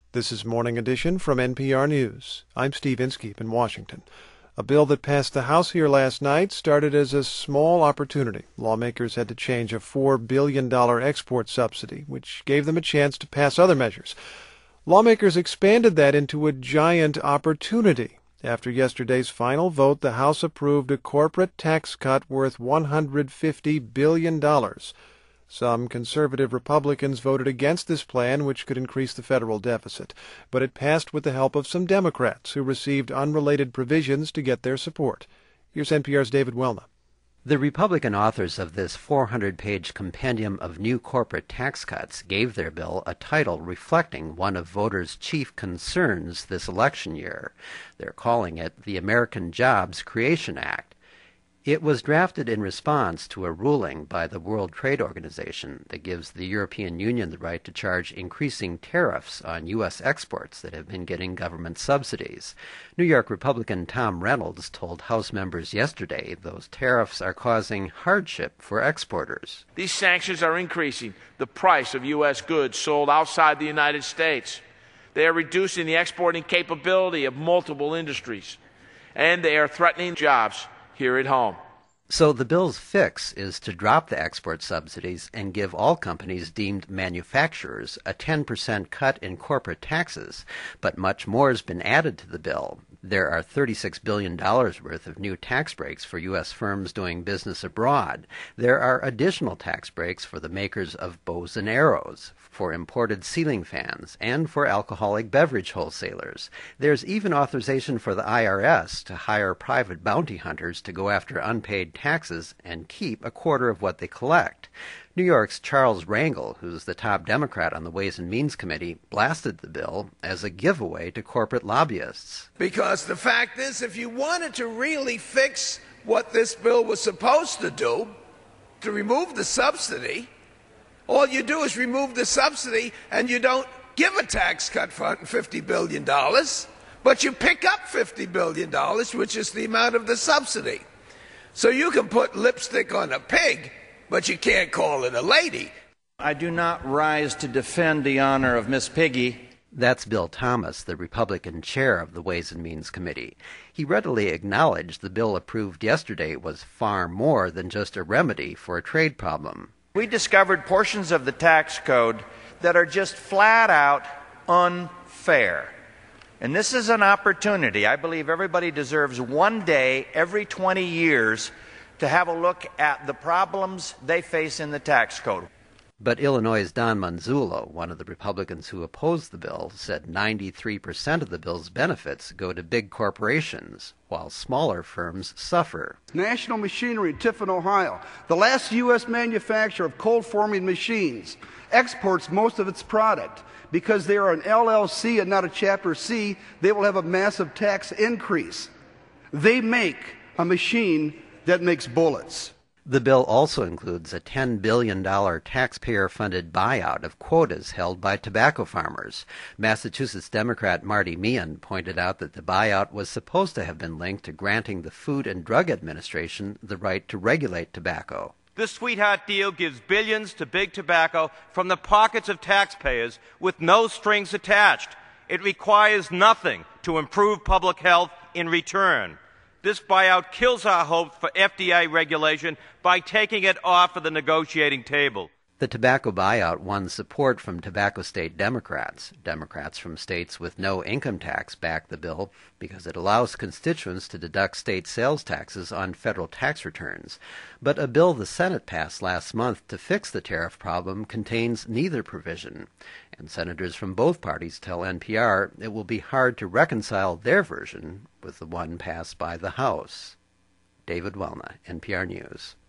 This is Morning Edition from NPR News. I'm Steve Inskeep in Washington. A bill that passed the House here last night started as a small opportunity. Lawmakers had to change a $4 billion export subsidy, which gave them a chance to pass other measures. Lawmakers expanded that into a giant opportunity. After yesterday's final vote, the House approved a corporate tax cut worth $150 billion. Some conservative Republicans voted against this plan, which could increase the federal deficit. But it passed with the help of some Democrats, who received unrelated provisions to get their support. Here's NPR's David Welna. The Republican authors of this 400-page compendium of new corporate tax cuts gave their bill a title reflecting one of voters' chief concerns this election year. They're calling it the American Jobs Creation Act. It was drafted in response to a ruling by the World Trade Organization that gives the European Union the right to charge increasing tariffs on U.S. exports that have been getting government subsidies. New York Republican Tom Reynolds told House members yesterday those tariffs are causing hardship for exporters. These sanctions are increasing the price of U.S. goods sold outside the United States. They are reducing the exporting capability of multiple industries, and they are threatening jobs here at home. So the bill's fix is to drop the export subsidies and give all companies deemed manufacturers a 10% cut in corporate taxes. But much more has been added to the bill. There are $36 billion worth of new tax breaks for U.S. firms doing business abroad. There are additional tax breaks for the makers of bows and arrows, for imported ceiling fans, and for alcoholic beverage wholesalers. There's even authorization for the IRS to hire private bounty hunters to go after unpaid taxes and keep a quarter of what they collect. New York's Charles Rangel, who's the top Democrat on the Ways and Means Committee, blasted the bill as a giveaway to corporate lobbyists. Because the fact is, if you wanted to really fix what this bill was supposed to do, to remove the subsidy, all you do is remove the subsidy and you don't give a tax cut for $150 billion, but you pick up $50 billion, which is the amount of the subsidy. So you can put lipstick on a pig, but you can't call it a lady. I do not rise to defend the honor of Miss Piggy. That's Bill Thomas, the Republican chair of the Ways and Means Committee. He readily acknowledged the bill approved yesterday was far more than just a remedy for a trade problem. We discovered portions of the tax code that are just flat out unfair. And this is an opportunity. I believe everybody deserves one day every 20 years to have a look at the problems they face in the tax code. But Illinois' Don Manzullo, one of the Republicans who opposed the bill, said 93% of the bill's benefits go to big corporations, while smaller firms suffer. National Machinery in Tiffin, Ohio, the last U.S. manufacturer of cold forming machines, exports most of its product. Because they are an LLC and not a Chapter C, they will have a massive tax increase. They make a machine that makes bullets. The bill also includes a $10 billion taxpayer-funded buyout of quotas held by tobacco farmers. Massachusetts Democrat Marty Meehan pointed out that the buyout was supposed to have been linked to granting the Food and Drug Administration the right to regulate tobacco. This sweetheart deal gives billions to big tobacco from the pockets of taxpayers with no strings attached. It requires nothing to improve public health in return. This buyout kills our hopes for FDA regulation by taking it off of the negotiating table. The tobacco buyout won support from tobacco state Democrats. Democrats from states with no income tax backed the bill because it allows constituents to deduct state sales taxes on federal tax returns. But a bill the Senate passed last month to fix the tariff problem contains neither provision. And senators from both parties tell NPR it will be hard to reconcile their version with the one passed by the House. David Welna, NPR News.